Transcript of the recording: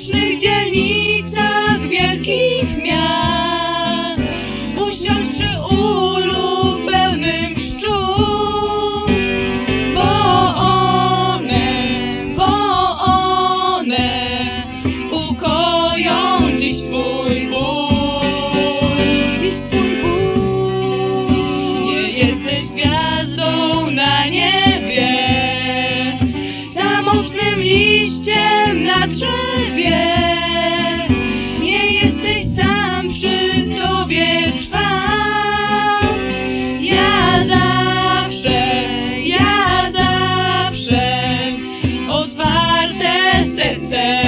bocznych dzielnicach wielkich miast, usiądź przy ulu pełnym pszczół, bo one ukoją dziś twój ból. Nie jesteś gwiazdą na niebie, samotnym liściem na drzewie. Nie jesteś sam, przy tobie trwam. Ja zawsze otwarte serce